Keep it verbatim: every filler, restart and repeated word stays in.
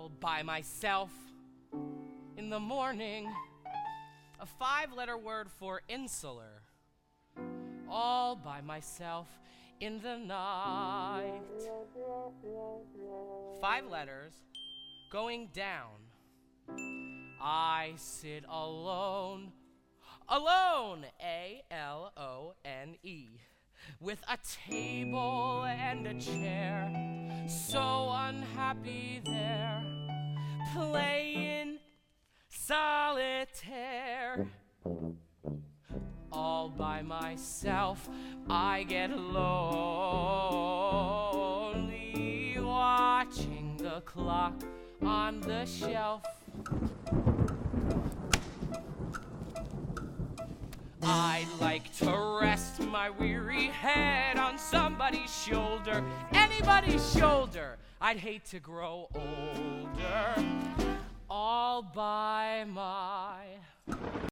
all by myself in the morning. A five-letter word for insular. All by myself in the night. Five letters going down. I sit alone, alone, A L O N E, with a table and a chair, so unhappy there, playing solitaire. All by myself, I get lonely, watching the clock on the shelf. I'd like to rest my weary head on somebody's shoulder, anybody's shoulder. I'd hate to grow older all by my